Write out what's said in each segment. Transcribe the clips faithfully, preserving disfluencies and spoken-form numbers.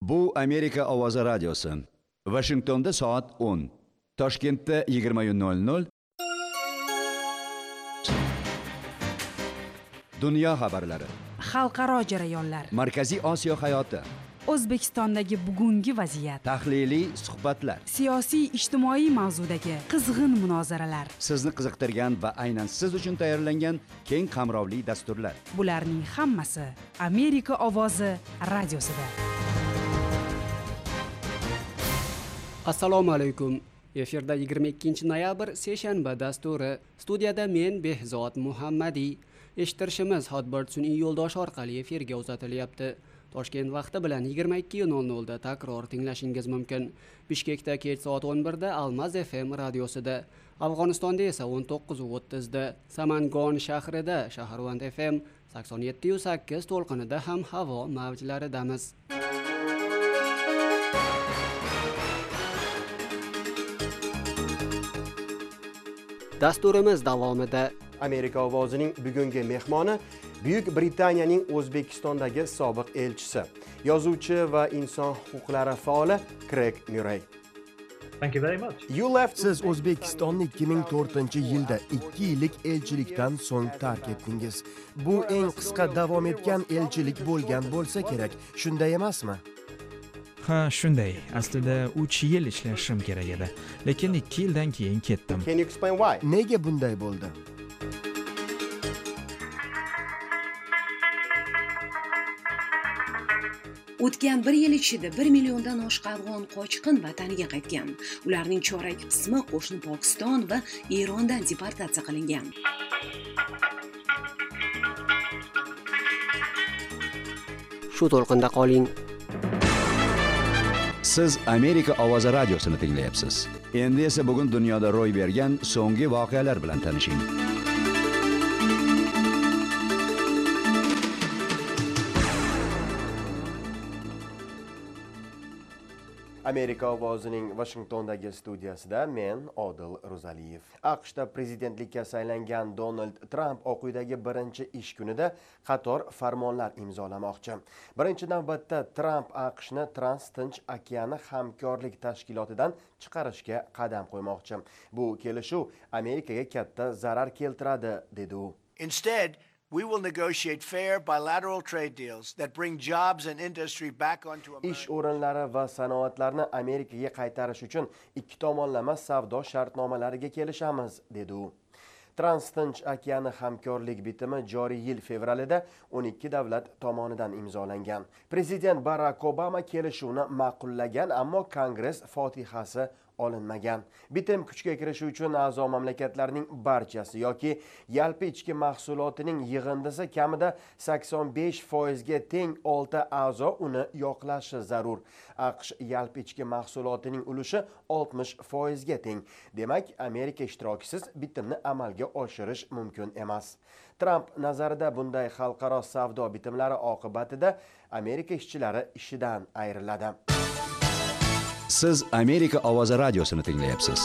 Bu Amerika Ovozi radiosi. Washingtonda soat o'n, Toshkentda yigirma nol nol. Dunyo xabarlari. Xalqaro jarayonlar. Markaziy Osiyo hayoti. O'zbekistondagi bugungi vaziyat. Tahliliy suhbatlar. Siyosiy ijtimoiy mavzudagi qizg'in munozaralar. Sizni qiziqtirgan va aynan siz uchun tayyorlangan keng qamrovli dasturlar. Bularning hammasi Amerika Ovozi radiosida. Assalomu alaykum. Efirda yigirma ikkinchi noyabr seshanba dasturi. Studiyada men Behzod Muhammadiy. Eshittirishimiz Hotbird sun'iy yo'ldosh orqali efirga uzatilyapti. Toshkent vaqti bilan yigirma ikki nol nol da takror tinglashingiz mumkin. Bishkekda kech soat o'n bir da Almaz F M radiosida, Afg'onistonda esa o'n to'qqiz o'ttiz da, Samangon shahrida Shaharvand F M sakson yetti sakkiz to'lqinida ham havo mavjlaridamiz. Dasturimiz davomida Amerika ovozining bugungi mehmoni Buyuk Britaniyaning O'zbekistondagi sobiq elchisi, yozuvchi va inson huquqlari faoli Craig Murray. Thank you very much. You left Siz O'zbekistonni ikki ming to'rtinchi yilda ikki yillik elchilikdan so'ng tark etdingiz. Bu eng qisqa davom etgan elchilik bo'lgan bo'lsa kerak, shunday emasmi? Ha, shunday. Aslida uch yil ishlashim kerak edi, lekin ikki yildan keyin ketdim. Can you explain why? Nega bunday bo'ldi? O'tgan bir yil ichida bir milliondan oshiq afg'on qochqin vataniga qaytgan. Ularning chorak qismi qo'shni Pokiston va Erondan deportatsiya qilingan. Shu to'lqinda qoling. Siz Amerika Ovozi radiosini tinglayapsiz. Endi esa bugun dunyoda ro'y bergan so'nggi voqealar bilan tanishing. Amerika ovozining Washingtondagi studiyasida men Odil Ro'zaliyev. AQShda prezidentlikka saylangan Donald Trump Oq uydagi birinchi ish kunida qator farmonlar imzolamoqchi. Birinchi navbatda Trump AQShni Trans-Tinch okeani hamkorlik tashkilotidan chiqarishga qadam qo'ymoqchi. Bu kelishuv Amerikaga katta zarar keltiradi, dedi u. Instead, we will negotiate fair bilateral trade deals that bring jobs and industry back onto America. Ish o'rinlari va sanoatlarni Amerikaga qaytarish uchun ikki tomonlama savdo shartnomalariga kelishamiz, dedi u. Trans-Tinch okeani hamkorlik bitimi joriy yil fevralida o'n ikki davlat tomonidan imzolangan. Prezident Barack Obama kelishuvni ma'qullagan, ammo Kongress fotihasi olinmagan. Bitim kuchga kirishi uchun a'zo mamlakatlarning barchasi yoki yalpi ichki mahsulotining yig'indisi kamida sakson besh foizga teng olti a'zo uni yoqlashi zarur. AQSh yalpi ichki mahsulotining ulushi oltmish foizga teng. Demak, Amerika ishtirokisiz bitimni amalga oshirish mumkin emas. Trump nazarida bunday xalqaro savdo bitimlari oqibatida Amerika ishchilari ishidan ayriladi. Siz Amerika Ovozi radiosini tinglayapsiz.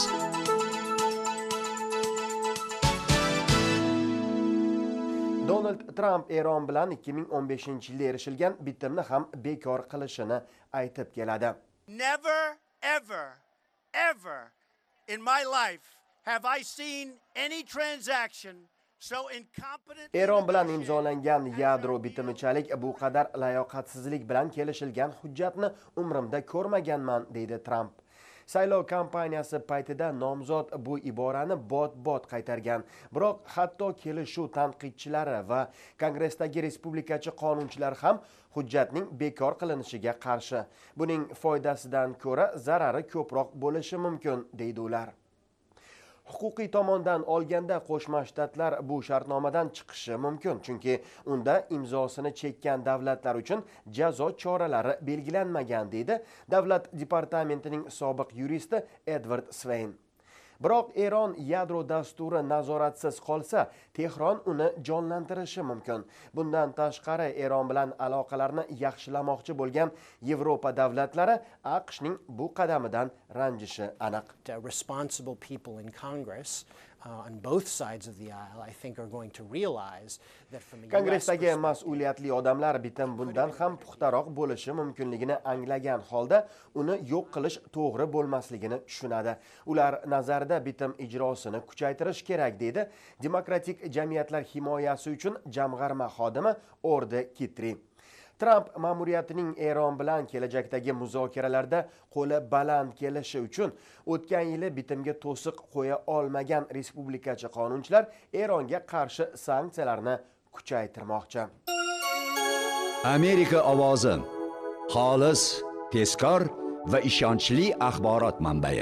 Donald Trump Eron bilan ikki ming o'n beshinchi yilda erishilgan bitimni ham bekor qilishini aytib keladi. Never, ever, ever in my life have I seen any transaction so incompetent. Eron bilan imzolangan yadro bitimichalik bu qadar layoqatsizlik bilan kelishilgan hujjatni umrimda ko'rmaganman, deydi Trump. Saylov kampaniyasi paytida nomzod bu iborani bot-bot qaytargan. Biroq hatto kelishuv tanqidchilari va Kongressdagi respublikachi qonunchilar ham hujjatning bekor qilinishiga qarshi. Buning foydasidan ko'ra zarari ko'proq bo'lishi mumkin, deydi ular. Huquqiy tomondan olganda Qo'shma Shtatlar bu shartnomadan chiqishi mumkin, chunki unda imzosini chekkan davlatlar uchun jazo choralari belgilanmagan, deydi Davlat departamentining sobiq yuristi Edward Swain. Biroq Eron yadro dasturi nazoratsiz qolsa, Tehron uni jonlantirishi mumkin. Bundan tashqari Eron bilan aloqalarni yaxshilamoqchi bo'lgan Yevropa davlatlari AQShning bu qadamidan ranjishi aniq. Responsible people in Congress uh, on both sides of the aisle, I think, are going to realize that from a U S Kongressdagi perspective, mas'uliyatli odamlar bitim bundan ham puxtaroq bo'lishi mumkinligini anglagan holda uni yo'q qilish to'g'ri bo'lmasligini tushunadi. Ular nazarida bitim ijrosini kuchaytirish kerak deydi Demokratik jamiyatlar himoyasi uchun jamg'arma xodimi Orde Kitri. Trump ma'muriyatining Eron bilan kelajakdagi muzokaralarda qo'li baland kelishi uchun o'tgan yili bitimga to'siq qo'ya olmagan respublikachi qonunchilar Eronga qarshi sanksiyalarni kuchaytirmoqchi. Amerika ovozi xolis, tezkor va ishonchli axborot manbai.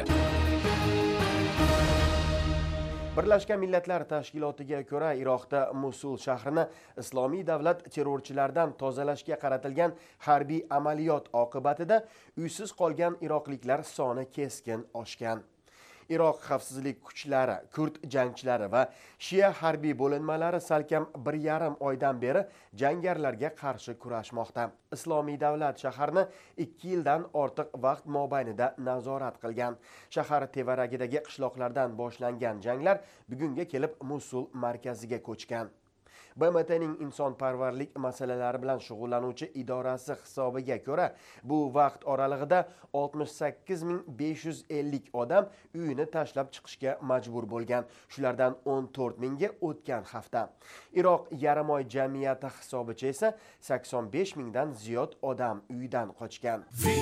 Birlashgan Millatlar Tashkilotiga ko'ra Iroqda Musul shahrini islomiy davlat terrorchilardan tozalashga qaratilgan harbiy amaliyot oqibatida uysiz qolgan iroqliklar soni keskin oshgan. Iroq xavfsizlik kuchlari, kurd jangchilari va shia harbiy bo'linmalari salkam bir yarim oydan beri jangarilarga qarshi kurashmoqda. Islomiy davlat shaharni ikki yildan ortiq vaqt mobaynida nazorat qilgan. Shahar tevaragidagi qishloqlardan boshlangan janglar bugunga kelib Musul markaziga ko'chgan. B M T'ning insonparvarlik masalalari bilan shug'ullanuvchi idorasi hisobiga ko'ra, bu vaqt oralig'ida oltmish sakkiz ming besh yuz ellik odam uyini tashlab chiqishga majbur bo'lgan. Shulardan o'n to'rt mingga o'tgan hafta. Iroq yarimoy jamiyati hisobicha esa sakson besh mingdan ziyod odam uyidan qochgan.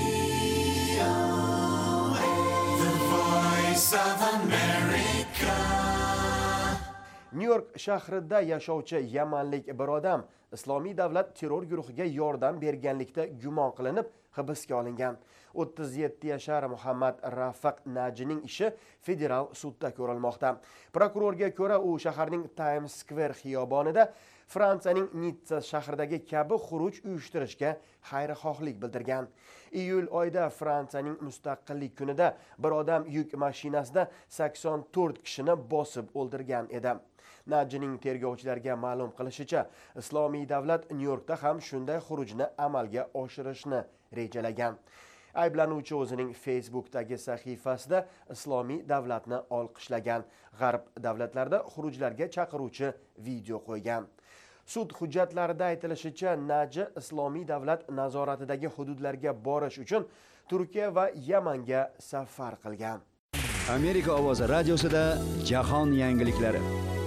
New York shahrida yashovchi yamanlik bir odam Islomiy davlat terror guruhiga yordam berganlikda gumon qilinib hibsga olingan. o'ttiz yetti yashar Muhammad Rafiq Najining ishi federal sudda ko'rilmoqda. Prokurorga ko'ra, u shaharning Times Square xiyobonida Fransiyaning Nitsa shahridagi kabi xuruj uyushtirishga xayrixohlik bildirgan. Iyul oyida Fransiyaning mustaqillik kunida bir odam yuk mashinasida sakson to'rt kishini bosib o'ldirgan edi. Najining tergovchilarga ma'lum qilishicha, Islomiy davlat New Yorkda ham shunday xurujni amalga oshirishni rejalagan. Ayblanuvchi o'zining Facebook'dagi sahifasida Islomiy davlatni olqishlagan. G'arb davlatlarida xurujlarga chaqiruvchi video qo'ygan. Sud hujjatlarida aytilishicha, Naji Islomiy davlat nazoratidagi hududlarga borish uchun Turkiya va Yamanga safar qilgan. Amerika ovozi radiosida jahon yangiliklari.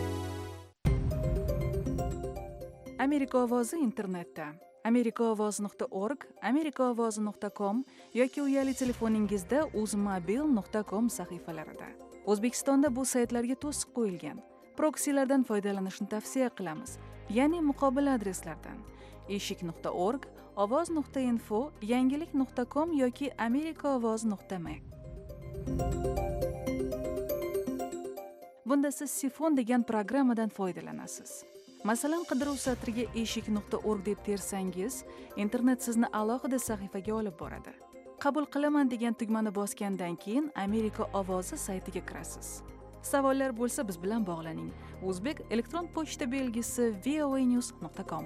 Amerika ovozi internetda amerikaovoz nuqta org, amerikaovozi nuqta com yoki uyali telefoningizda uzmobil nuqta com sahifalarida. O'zbekistonda bu saytlarga to'siq qo'yilgan. Proksilardan foydalanishni tavsiya qilamiz, ya'ni muqobil adreslardan eshik nuqta org, ovoz nuqta info, yangilik nuqta com yoki amerikaovoz nuqta m. Bunda siz Sifon degan programmadan foydalanasiz. Masalan, qidiruv satriga eshik nuqta org deb tersangiz, internet sizni alohida sahifaga olib boradi. Qabul qilaman degan tugmani bosgandan keyin Amerika ovozi saytiga kirasiz. Savollar bo'lsa biz bilan bog'laning. O'zbek elektron pochta belgisi voanews nuqta com.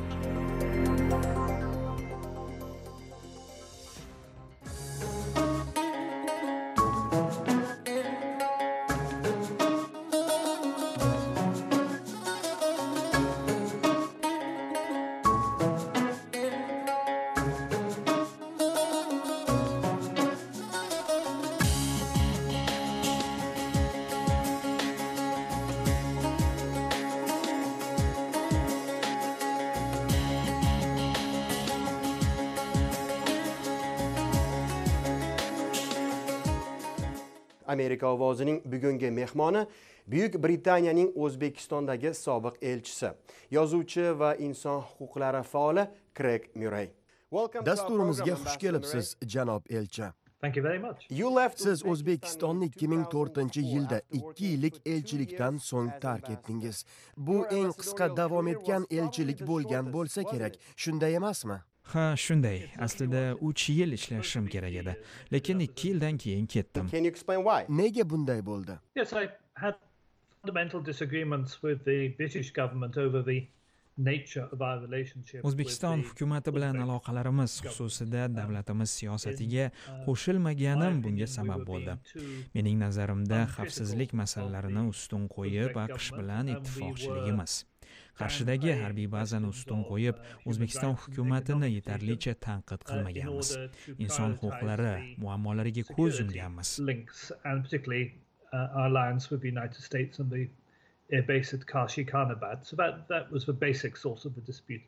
Amerika ovozining bugungi mehmoni Buyuk Britaniyaning O'zbekistondagi sobiq elchisi, yozuvchi va inson huquqlari faoli Craig Murray. Dasturimizga xush kelibsiz, janob elchi. Thank you very much. Siz O'zbekistonni ikki ming to'rtinchi yilda ikki yillik elchilikdan so'ng tark etdingiz. Bu eng qisqa davom etgan elchilik bo'lgan bo'lsa kerak, shunday emasmi? Ha, shunday. Aslida uch yil ishlashim kerak edi, lekin ikki yildan keyin ketdim. Can you explain why? Nega bunday bo'ldi? Yes, I had fundamental disagreements with the British government over the nature of our relationship O'zbekiston with the hukumati bilan Uzbek aloqalarimiz government. xususida davlatimiz siyosatiga In, uh, qo'shilmaganim my bunga opinion, we sabab were bo'ldi. being too Mening nazarimda uncritical xavfsizlik of masalalarini the ustun qo'yib Uzbek AQSh government, bilan and we ittifoqchiligimiz. were Qarshidagi downplaying harbiy the bazani lessons ustun of, qo'yib, uh, human O'zbekiston rights and hukumatini economic yetarlicha tanqid uh, in qilmaganmiz. order to Inson prioritize huquqlari the muammolariga ko'z security yumganmiz. links, and particularly uh, our alliance with the United States and the air base at Kashi Khanabad. So that, that was the basic source of the dispute.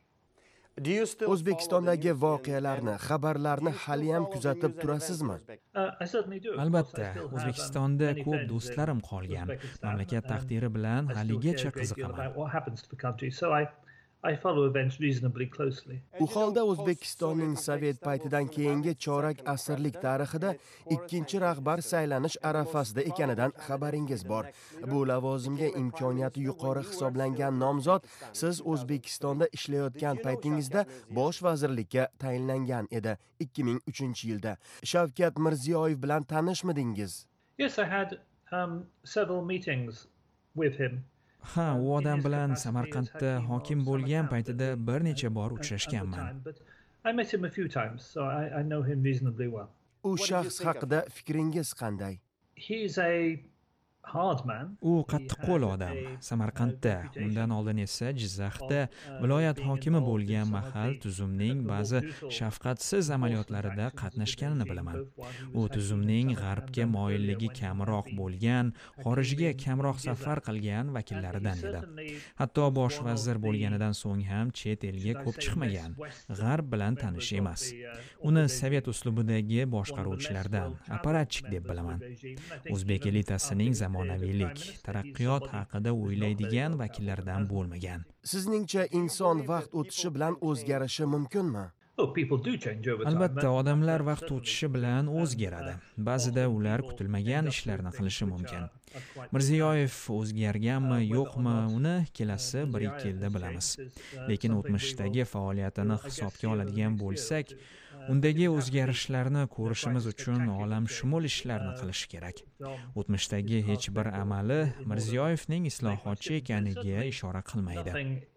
O'zbekistondagi voqealarni, xabarlarni haliyam kuzatib turasizmi? Uh, I certainly do. Of course, I Albatta, still have, um, O'zbekistonda many ko'p friends do'stlarim in qolgan. Uzbekistan, Mamlakat and taqdiri bilan I still haligacha care a great deal qiziqaman. about what happens to the country. So I, I follow events reasonably closely. U holda O'zbekistonning Sovet paytidan keyingi chorak asrlik tarixida ikkinchi rahbar saylanish arafasida ekanidan xabaringiz bor. Bu lavozimga imkoniyati yuqori hisoblangan nomzod siz O'zbekistonda ishlayotgan paytingizda bosh vazirlikka tayinlangan edi ikki ming uchinchi yilda. Shavkat Mirziyoyev bilan tanishmidingiz? Yes, I had um, several meetings with him. Ha, u odam bilan Samarqandda hokim bo'lgan paytida bir necha bor uchrashganman. I met him a few times, so I, I know him reasonably well. U shaxs haqida fikringiz qanday? He's a hard man. U qattiqqo'l odam. Samarqandda, undan oldin esa Jizzaxda viloyat hokimi bo'lgan mahal tuzumning ba'zi shafqatsiz amaliyotlarida qatnashganini bilaman. U tuzumning g'arbga moyilligi kamroq bo'lgan, xorijga kamroq safar qilgan vakillaridan edi. Hatto bosh vazir bo'lganidan so'ng ham chet elga ko'p chiqmagan. G'arb bilan tanish emas. Uni sovet uslubidagi boshqaruvchilardan, apparatchik deb bilaman. O'zbek elitasining zamonaviylik, taraqqiyot haqida o'ylaydigan vakillardan bo'lmagan. Sizningcha inson vaqt o'tishi bilan o'zgarishi mumkinmi? Oh, people do change over time. Albatta, odamlar vaqt o'tishi bilan o'zgaradi. Ba'zida ular kutilmagan ishlarni qilishi mumkin. Mirziyoyev o'zgarganmi, yo'qmi, uni kelasi bir ikki yilda bilamiz. Lekin o'tmishdagi faoliyatini hisobga oladigan bo'lsak, undagi o'zgarishlarni ko'rishimiz uchun olamshumul ishlarni qilish kerak. O'tmishdagi hech bir amali Mirziyoyevning islohotchi ekaniga ishora qilmaydi.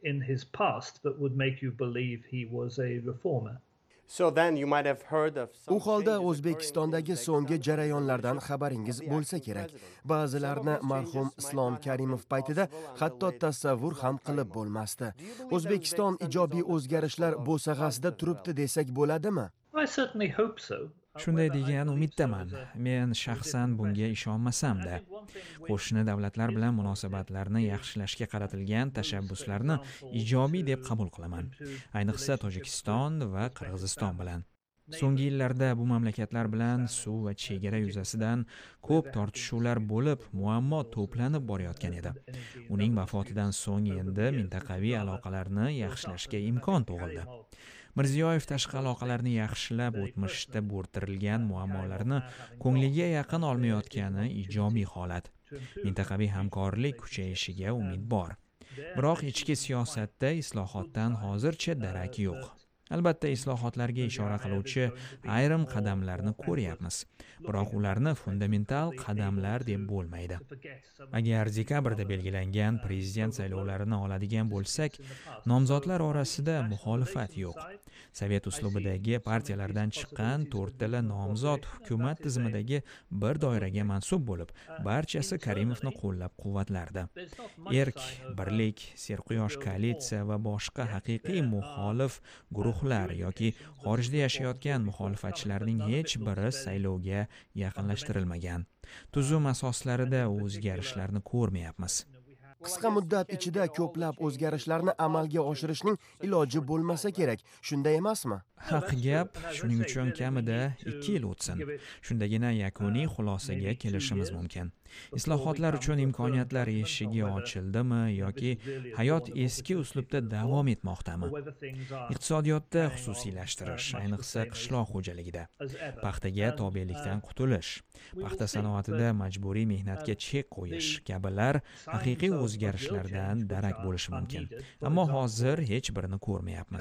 U holda O'zbekistondagi so'nggi jarayonlardan xabaringiz bo'lsa kerak. Ba'zilarni marhum Islom Karimov paytida hatto tasavvur ham qilib bo'lmasdi. O'zbekiston ijobiy o'zgarishlar bo'sag'asida turibdi desak bo'ladimi? I certainly hope so. Shunday degan umiddaman. Men shaxsan bunga ishonmasam-da. Qo'shni davlatlar bilan munosabatlarni yaxshilashga qaratilgan tashabbuslarni ijobiy deb qabul qilaman. Ayniqsa Tojikiston va Qirg'iziston bilan. So'nggi yillarda bu mamlakatlar bilan suv va chegara yuzasidan ko'p tortishuvlar bo'lib, muammo to'planib borayotgan edi. Uning vafotidan so'ng endi mintaqaviy aloqalarni yaxshilashga imkon tug'ildi. Mirziyoyev tashqi aloqalarni yaxshilab, o'tmishda bo'rtirilgan muammolarni ko'ngliga yaqin olmayotgani ijobiy holat. Mintaqaviy hamkorlik kuchayishiga umid bor. Biroq ichki siyosatda islohotdan hozircha darak yo'q. Albatta, islohotlarga ishora qiluvchi ayrim qadamlarni ko'ryapmiz. Biroq ularni fundamental qadamlar deb bo'lmaydi. Agar dekabrda belgilangan prezident saylovlarini oladigan bo'lsak, nomzodlar orasida muxolifat yo'q. Sovet uslubidagi partiyalardan chiqqan to'rttala nomzod hukumat tizimidagi bir doiraga mansub bo'lib, barchasi Karimovni qo'llab-quvvatlardi. Erk, Birlik, Serquyosh koalitsiya va boshqa haqiqiy muxolif guruhlar yoki xorijda yashayotgan muxolifatchilarning hech biri saylovga yaqinlashtirilmagan. Tuzum asoslarida o'zgarishlarni ko'rmayapmiz. Qisqa muddat ichida ko'plab o'zgarishlarni amalga oshirishning iloji bo'lmasa kerak, shunday emasmi? Haq gap, shuning uchun kamida ikki yil o'tsin. Shundagina yakuniy xulosaga kelishimiz mumkin. Islohotlar uchun imkoniyatlar eshigi ochildimi yoki hayot eski uslubda davom etmoqdami? Iqtisodiyotda xususiylashtirish, ayniqsa qishloq xo'jaligida, paxtaga tobelikdan qutulish, paxta sanoatida majburiy mehnatga chek qo'yish kabilar haqiqiy o'zgarishlardan darak bo'lishi mumkin. Ammo hozir hech birini ko'rmayapmiz.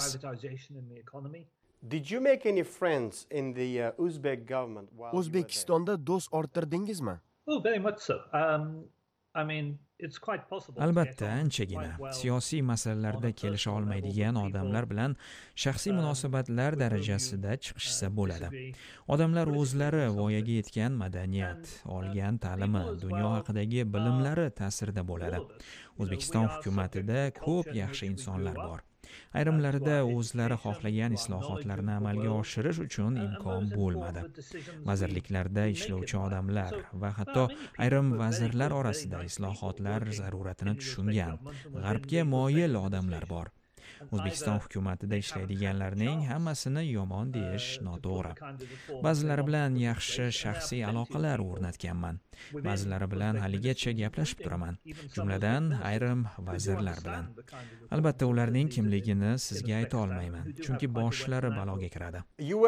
Did you make any friends in the uh, Uzbek government while O'zbekistonda do'st orttirdingizmi? Oh, very much so. Um, I mean, albatta anchagina siyosiy masalalarda kelisha olmaydigan odamlar bilan shaxsiy munosabatlar darajasida chiqishsa bo'ladi. Odamlar o'zlari voyaga yetgan madaniyat, olgan ta'limi, dunyo haqidagi bilimlari ta'sirida bo'ladi. O'zbekiston hukumatida ko'p yaxshi insonlar bor. Ayrimlarida o'zlari xohlagan islohotlarni amalga oshirish uchun imkon bo'lmadi. Vazirliklarda ishlovchi odamlar va hatto ayrim vazirlar orasida islohotlar zaruratini tushungan, g'arbga moyil odamlar bor. O'zbekiston hukumatida ishlaydiganlarning hammasini yomon deyish noto'g'ri. Ba'zilari bilan yaxshi shaxsiy aloqalar o'rnatganman. Ba'zilari bilan haligacha gaplashib turaman, jumladan ayrim vazirlar bilan. Albatta ularning kimligini sizga ayta olmayman, chunki boshlari baloga kiradi.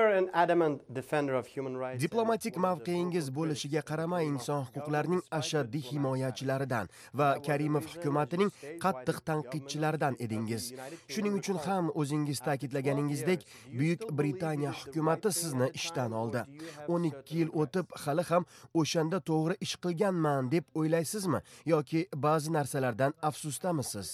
Diplomatik mavqeingiz bo'lishiga qaramay inson huquqlarining ashaddiy himoyachilaridan va Karimov hukumatining qattiq tanqidchilaridan edingiz. Shuning uchun ham o'zingiz ta'kidlaganingizdek, Buyuk Britaniya hukumati sizni ishdan oldi. o'n ikki yil o'tib hali ham o'shanda to'g'ri ish qilganman deb o'ylaysizmi yoki ba'zi narsalardan afsusdamisiz?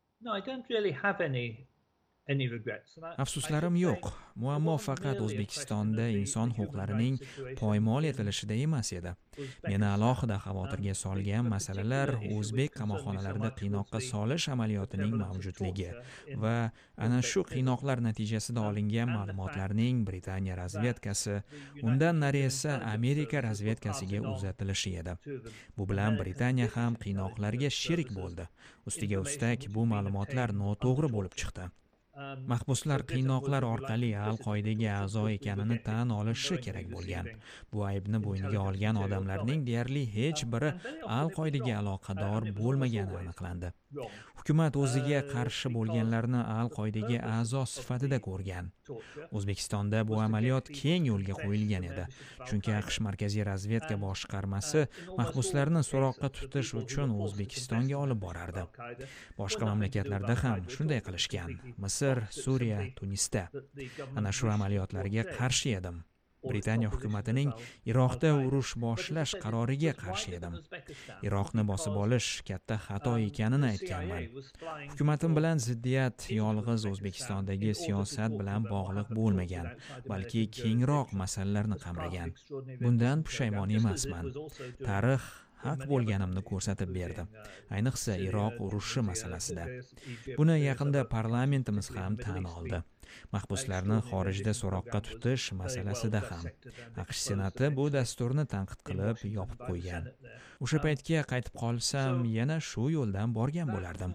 Afsuslarim yo'q. Muammo faqat O'zbekistonda inson huquqlarining poymol etilishida emas edi. Meni alohida xavotirga solgan masalalar o'zbek qamoqxonalarida qiynoqqa solish amaliyotining mavjudligi va ana shu qiynoqlar natijasida olingan ma'lumotlarning Britaniya razvedkasi, undan nari esa Amerika razvedkasiga uzatilishi edi. Bu bilan Britaniya ham qiynoqlarga sherik bo'ldi. Ustiga ustak bu ma'lumotlar noto'g'ri bo'lib chiqdi. Mahbuslar qiynoqlar orqali Al-Qoidaga a'zo ekanini tan olishi kerak bo'lgan. Bu aybni bo'yniga olgan odamlarning deyarli hech biri Al-Qoidaga aloqador bo'lmagani aniqlandi. Hukumat o'ziga qarshi bo'lganlarni Al-Qoidaga a'zo sifatida ko'rgan. O'zbekistonda bu amaliyot keng yo'lga qo'yilgan edi, chunki AQSh Markaziy razvedka boshqarmasi mahbuslarni so'roqqa tutish uchun O'zbekistonga olib borardi. Boshqa mamlakatlarda ham shunday qilishgan. Misr, Suriya, Tunisda. Ana shu amaliyotlarga qarshi edim. Britaniya hukumatining Iroqda urush boshlash qaroriga qarshi edim. Iroqni bosib olish katta xato ekanini aytganman. Hukumatim bilan ziddiyat yolg'iz O'zbekistondagi siyosat bilan bog'liq bo'lmagan, balki kengroq masalalarni qamragan. Bundan pushaymon emasman. Tarix haq bo'lganimni ko'rsatib berdi. Ayniqsa Iroq urushi masalasida. Buni yaqinda parlamentimiz ham tan oldi. Mahbuslarni xorijda so'roqqa tutish masalasida ham. AQSh Senati bu dasturni tanqid qilib yopib qo'ygan. O'sha paytga qaytib qolsam, yana shu yo'ldan borgan bo'lardim.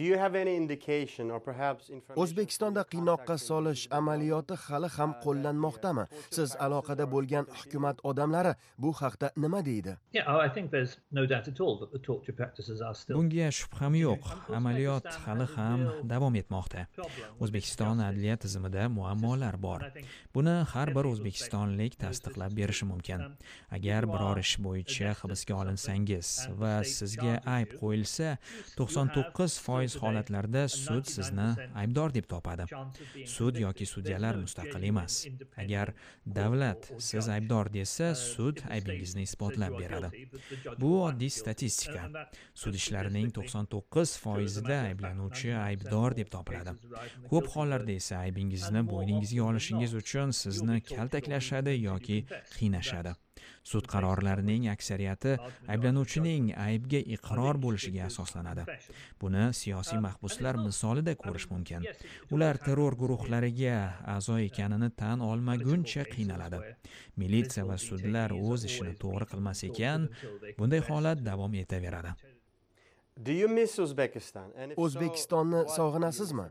O'zbekistonda qiynoqqa solish amaliyoti hali ham qo'llanmoqdami? Siz aloqada bo'lgan hukumat odamlari bu haqda nima deydi? Bunga shubham yo'q. Amaliyot hali ham davom etmoqda. O'zbekiston adliya tizimida muammolar bor. Buni har bir o'zbekistonlik tasdiqlab berishi mumkin. Agar biror ish bo'yicha hibsga olinsangiz va sizga ayb qo'yilsa, to'qson to'qqiz foiz holatlarda sud sizni aybdor deb topadi. Sud yoki sudyalar mustaqil emas. Agar davlat siz aybdor desa, sud aybingizni isbotlab beradi. Bu oddiy statistika. Sud ishlarining to'qson to'qqiz foizida ayblanuvchi aybdor deb topiladi. Ko'p hollarda esa aybingizni bo'yningizga olishingiz uchun sizni kaltaklashadi yoki qiynashadi. Sud qarorlarining aksariyati ayblanuvchining aybga iqror bo'lishiga asoslanadi. Buni siyosiy mahbuslar misolida ko'rish mumkin. Ular terror guruhlariga a'zo ekanini tan olmaguncha qiynaladi. Militsiya va sudlar o'z ishini to'g'ri qilmas ekan, bunday holat davom etaveradi. O'zbekistonni sog'inasizmi?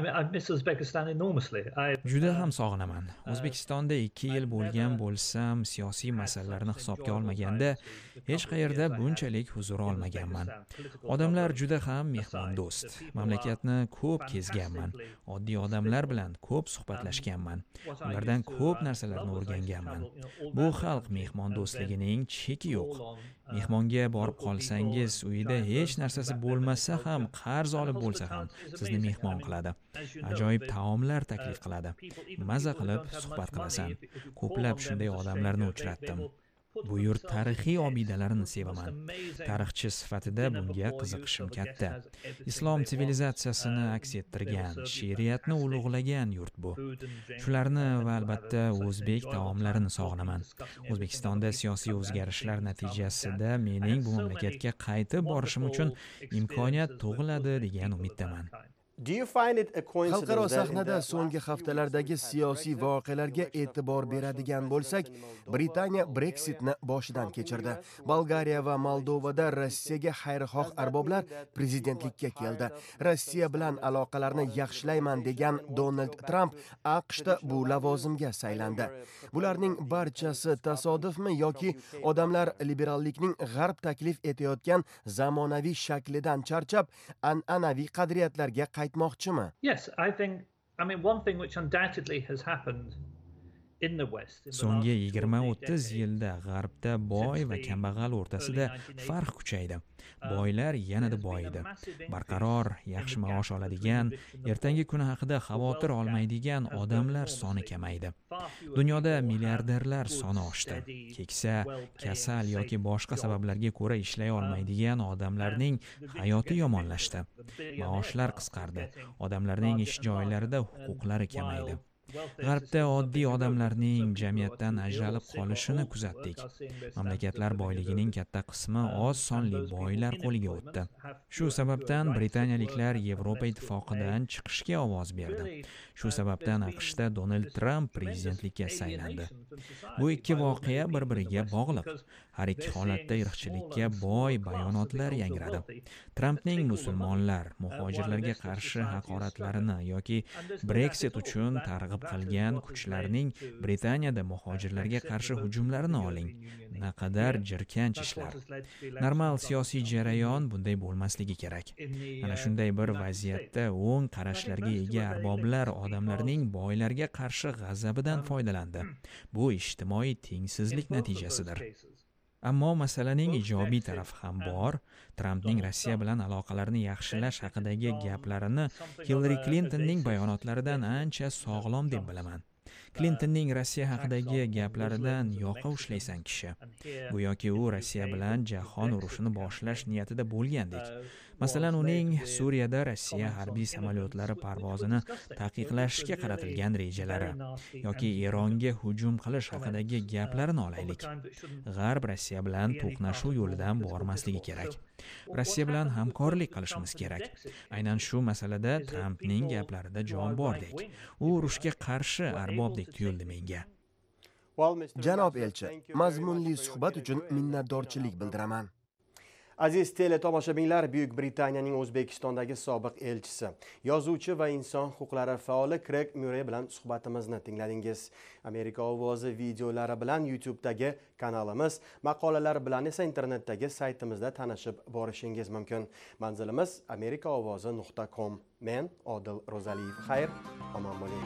Juda ham sog'inaman. O'zbekistonda ikki yil bo'lgan bo'lsam, siyosiy masalalarni hisobga olmaganda hech qayerda bunchalik huzur olmaganman. Odamlar juda ham mehmondo'st. Mamlakatni ko'p kezganman. Oddiy odamlar bilan ko'p suhbatlashganman. Ulardan ko'p narsalarni o'rganganman. Bu xalq mehmondo'stligining cheki yo'q. Mehmonga borib qolsangiz, uyida hech narsasi bo'lmasa ham, qarz olib bo'lsa ham sizni mehmon qiladi. Ajoyib taomlar taklif qiladi. Maza qilib suhbat qilasan. Ko'plab shunday odamlarni uchratdim. Bu yurt tarixiy obidalarini sevaman. Tarixchi sifatida bunga qiziqishim katta. Islom sivilizatsiyasini aks ettirgan, she'riyatni ulug'lagan yurt bu. Shularni va albatta o'zbek taomlarini sog'inaman. O'zbekistonda siyosiy o'zgarishlar natijasida mening bu mamlakatga qaytib borishim uchun imkoniyat tug'iladi degan umiddaman. Xalqaro sahnada so'nggi haftalardagi siyosiy voqealarga e'tibor beradigan bo'lsak, Britaniya Brexitni boshidan kechirdi. Bolgariya va Moldovada Rossiyaga xayrixoh arboblar prezidentlikka keldi. Rossiya bilan aloqalarni yaxshilayman degan Donald Trump AQShda bu lavozimga saylandi. Bularning barchasi tasodifmi yoki odamlar liberallikning g'arb taklif etayotgan zamonaviy shaklidan charchab, an'anaviy qadriyatlarga qaytmoqchimi? Yes, I think, I mean, one thing which undoubtedly has happened in the West. So'nggi yigirma o'ttiz yilda g'arbda boy va kambag'al o'rtasida farq kuchaydi. Boylar yanada boyidi. Barqaror, yaxshi maosh oladigan, ertangi kuni haqida xavotir olmaydigan odamlar soni kamaydi. Dunyoda milliarderlar soni oshdi. Keksa, kasal yoki boshqa sabablarga ko'ra ishlay olmaydigan odamlarning hayoti yomonlashdi. Maoshlar qisqardi. Odamlarning ish joylarida huquqlari kamaydi. G'arbda oddiy odamlarning jamiyatdan ajralib qolishini kuzatdik. Mamlakatlar boyligining katta qismi oz sonli boylar qo'liga o'tdi. Shu sababdan britaniyaliklar Yevropa ittifoqidan chiqishga ovoz berdi. Shu sababdan AQShda Donald Trump prezidentlikka saylandi. Bu ikki voqea bir-biriga bog'liq. Har ikki holatda irqchilikka boy bayonotlar yangradi. Trampning musulmonlar, muhojirlarga qarshi haqoratlarini yoki Brexit uchun targ'ib qilgan kuchlarning Britaniyada muhojirlarga qarshi hujumlarini oling. Naqadar jirkanch ishlar. Normal siyosiy jarayon bunday bo'lmasligi kerak. Ana shunday bir vaziyatda o'ng qarashlarga ega arboblar odamlarning boylarga qarshi g'azabidan foydalandi. Bu ijtimoiy tengsizlik natijasidir. Ammo masalaning ijobiy tarafi ham bor. Trampning Rossiya bilan aloqalarni yaxshilash haqidagi gaplarini Hillary Clintonning bayonotlaridan ancha sog'lom deb bilaman. Clintonning Rossiya haqidagi gaplaridan yoqa ushlaysan kishi. Go'yoki u Rossiya bilan jahon urushini boshlash niyatida bo'lgandek. Masalan, uning Suriyada Rossiya harbiy samolyotlari parvozini taqiqlashga qaratilgan rejalari yoki Eronga hujum qilish haqidagi gaplarini olaylik. G'arb Rossiya bilan to'qnashuv yo'lidan bormasligi kerak. Rossiya bilan hamkorlik qilishimiz kerak. Aynan shu masalada Trampning gaplarida jon bordek. U urushga qarshi arbobdek tuyuldi menga. Janob elchi, mazmunli suhbat uchun minnatdorchilik bildiraman. Aziz tele tomoshabinlar, Buyuk Britaniyaning O'zbekistondagi sobiq elchisi, yozuvchi va inson huquqlari faoli Craig Murray bilan suhbatimizni tingladingiz. Amerika ovozi videolari bilan YouTube'dagi kanalimiz, maqolalar bilan esa internetdagi saytimizda tanishib borishingiz mumkin. Manzilimiz amerika ovozi nuqta com. Men Odil Ro'zaliyev. Xayr, omon bo'ling.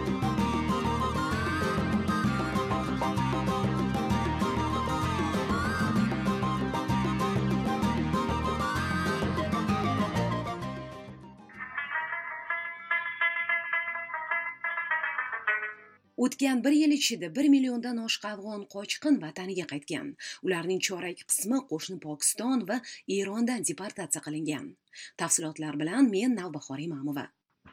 O'tgan bir yil ichida bir milliondan oshiq afg'on qochqin vataniga qaytgan. Ularning chorak qismi qo'shni Pokiston va Erondan deportatsiya qilingan. Tafsilotlar bilan men Navbahor Imamova.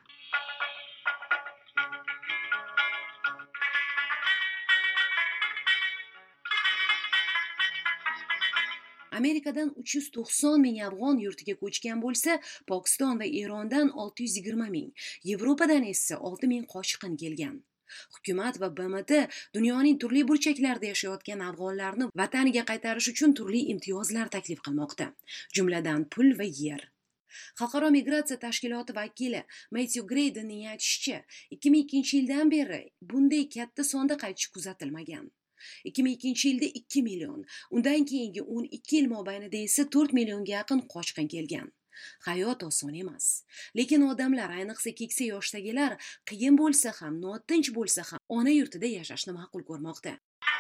Amerikadan uch yuz to'qson ming afg'on yurtiga ko'chgan bo'lsa, Pokiston va Erondan olti yuz yigirma ming, Yevropadan esa olti ming qochqin kelgan. Hukumat va B M T dunyoning turli burchaklarida yashayotgan afg'onlarni vataniga qaytarish uchun turli imtiyozlar taklif qilmoqda, jumladan pul va yer. Xalqaro migratsiya tashkiloti vakili Matthew Graydonning aytishicha, ikki ming ikkinchi yildan beri bunday katta sonda qaytish kuzatilmagan. ikki ming ikkinchi yilda ikki million, undan keyingi o'n ikki yil mobaynida esa to'rt millionga yaqin qochqin kelgan. Hayot oson emas, lekin odamlar, ayniqsa keksa yoshdagilar, qiyin bo'lsa ham, notinch bo'lsa ham ona yurtida yashashni ma'qul ko'rmoqda.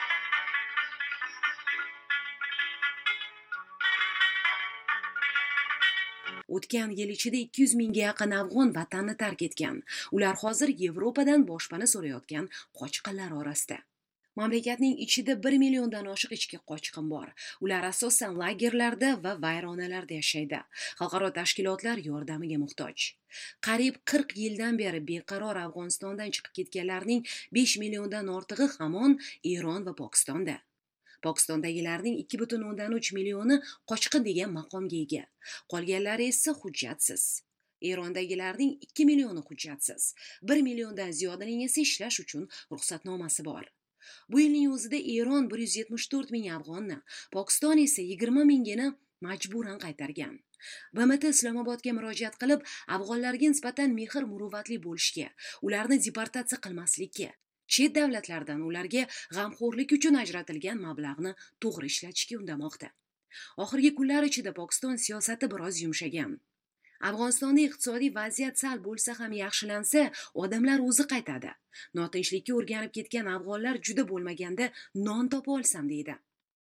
O'tgan yil ichida ikki yuz mingga yaqin afg'on vatanni tark etgan. Ular hozir Yevropadan boshpana so'rayotgan qochqinlar orasida. Mamlakatning ichida bir milliondan oshiq ichki qochqin bor. Ular asosan lagerlarda va vayronalarda yashaydi. Xalqaro tashkilotlar yordamiga muhtoj. Qariyb qirq yildan beri beqaror Afg'onistondan chiqib ketganlarning besh milliondan ortig'i hamon Eron va Pokistonda. Pokistondagilarning ikki butun o'ndan uch millioni qochqin degan maqomga ega. Qolganlari esa hujjatsiz. Erondagilarning ikki millioni hujjatsiz. bir milliondan ziyodining esa ishlash uchun ruxsatnomasi bor. Bu yilning o'zida Eron bir yuz yetmish to'rt ming afg'onni, Pokiston esa yigirma mingini majburan qaytargan. B M T Islomobodga murojaat qilib, afg'onlarga nisbatan mehr muruvvatli bo'lishga, ularni deportatsiya qilmaslikka, chet davlatlardan ularga g'amxo'rlik uchun ajratilgan mablag'ni to'g'ri ishlatishga undamoqda. Oxirgi kunlar ichida Pokiston siyosati biroz yumshagan. Afg'onistonda iqtisodiy vaziyat sal bo'lsa ham yaxshilansa, odamlar o'zi qaytadi. Notinchlikka o'rganib ketgan afg'onlar juda bo'lmaganda non topa olsam deydi.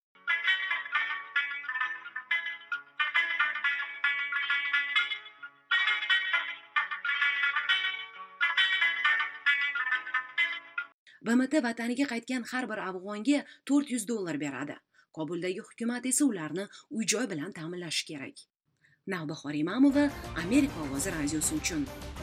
B M T vataniga qaytgan har bir afg'onga to'rt yuz dollar beradi. Kobuldagi hukumat esa ularni uy-joy bilan ta'minlashi kerak. Navbahor Imamova, Amerika ovozi radiosi uchun.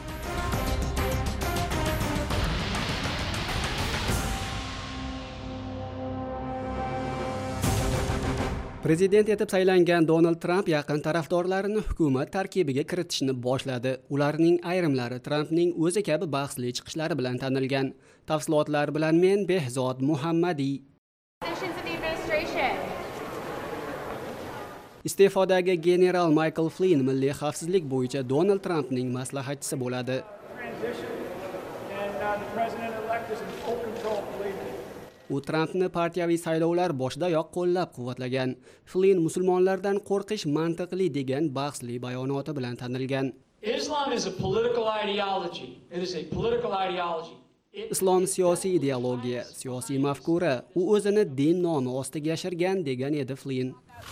Prezident etib saylangan Donald Trump yaqin tarafdorlarini hukumat tarkibiga kiritishni boshladi. Ularning ayrimlari Trumpning o'zi kabi bahsli chiqishlari bilan tanilgan. Tafsilotlar bilan men Behzod Muhammadiy. Iste'fodagi general Michael Flynn milliy xavfsizlik bo'yicha Donald Trumpning maslahatchisi bo'ladi. U Trumpni partiyaviy saylovlar boshidayoq qo'llab-quvvatlagan. Flynn musulmonlardan qo'rqish mantiqli degan bahsli bayonoti bilan tanilgan. Islam is a political ideology. It is a political ideology. Islom siyosiy ideologiya, siyosiy mafkura, u o'zini din nomi ostiga yashirgan degan edi Flynn.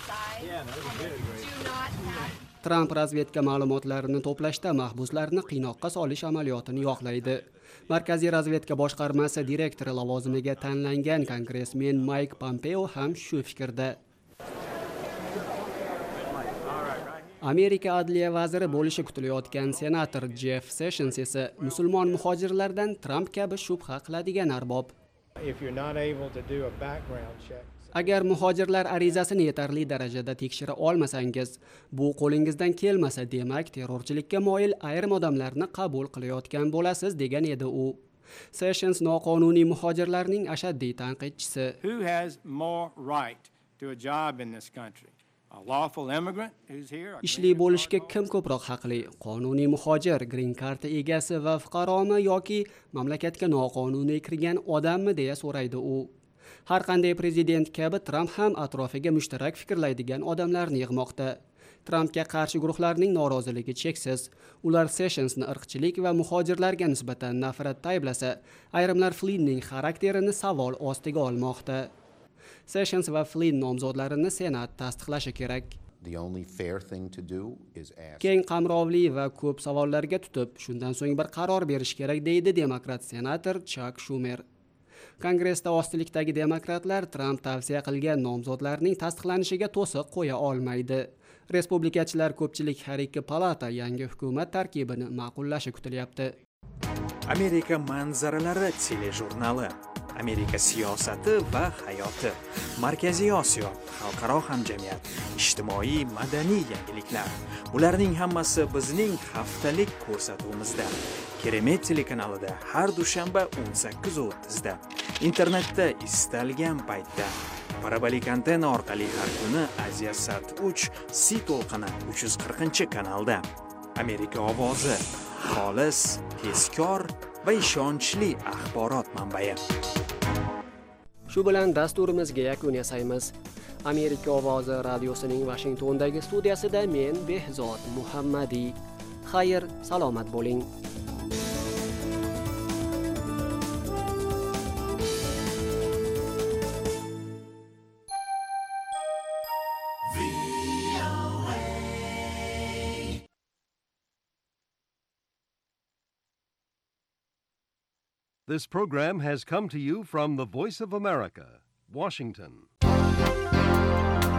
Trump razvedka ma'lumotlarini to'plashda mahbuslarni qiynoqqa solish amaliyotini yoqlaydi. Markaziy razvedka boshqarmasi direktori lavozimiga tanlangan kongressmen Mike Pompeo ham shu fikrda. Amerika adliya vaziri bo'lishi kutilayotgan senator Jeff Sessions esa musulmon muhojirlardan Trump kabi shubha qiladigan arbob. Agar muhojirlar arizasini yetarli darajada tekshira olmasangiz, bu qo'lingizdan kelmasa, demak terrorchilikka moyil ayrim odamlarni qabul qilayotgan bo'lasiz degan edi u. Sessions noqonuniy muhojirlarning ashaddiy tanqidchisi. Who has more right to a job in this country? A lawful immigrant who's here? Ishli bo'lishga kim ko'proq haqli? Qonuniy muhojir, green card egasi va fuqaromi yoki mamlakatga noqonuniy kirgan odammi deya so'raydi u. Har qanday prezident kabi Trump ham atrofiga mushtarak fikrlaydigan odamlarni yig'moqda. Trumpga qarshi guruhlarning noroziligi cheksiz. Ular Sessionsni irqchilik va muhojirlarga nisbatan nafratda ayblasa, ayrimlar Flynnning xarakterini savol ostiga olmoqda. Sessions va Flynn nomzodlarini Senat tasdiqlashi kerak. Keng qamrovli va ko'p savollarga tutib, shundan so'ng bir qaror berish kerak deydi demokrat senator Chuck Schumer. Kongressda ostilikdagi demokratlar Trump tavsiya qilgan nomzodlarning tasdiqlanishiga to'siq qo'ya olmaydi. Respublikachilar ko'pchilik har ikki palata yangi hukumat tarkibini ma'qullashi kutilyapti. Amerika manzaralari telejurnali, Amerika siyosati va hayoti, Markaziy Osiyo, xalqaro hamjamiyat, ijtimoiy madaniy yangiliklar. Bularning hammasi bizning haftalik ko'rsatuvimizda. Keremet telekanalida har dushanba o'n sakkiz o'ttiz da. Internetda istalgan paytda. Parabolik antenna orqali har kuni Aziya Sat uch C to'lqini uch yuz qirqinchi kanalda. Amerika ovozi, xolis, tezkor va ishonchli axborot manbai. Shu bilan dasturimizga yakun yasaymiz. Amerika ovozi radiosining Washingtondagi studiyasida men Behzod Muhammadiy. Xayr, salomat bo'ling. This program has come to you from the Voice of America, Washington.